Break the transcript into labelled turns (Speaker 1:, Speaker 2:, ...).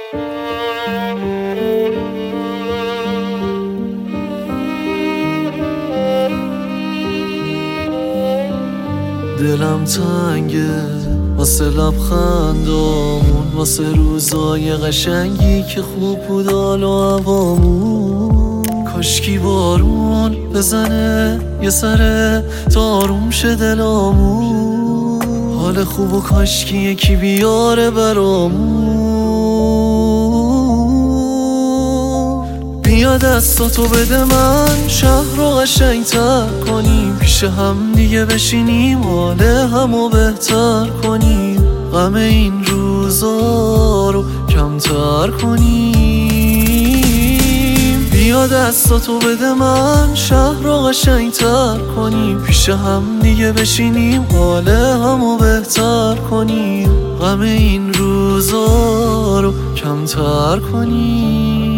Speaker 1: دلم تنگه واسه لبخندامون، واسه روزای قشنگی که خوب بود حال و هوامون. کاشکی بارون بزنه یه سره تا آروم شه دلامون، حال خوب و کاشکی یکی بیاره برامون. بیا دستاتو بده من شهر رو قشنگ‌تر کنیم، پیش هم دیگه بشینیم حال همو بهتر کنیم، غم این روزا رو کمتر کنیم. بیا دستاتو بده من شهر رو قشنگ‌تر کنیم، پیش هم دیگه بشینیم حال همو بهتر کنیم، غم این روزا رو کمتر کنیم.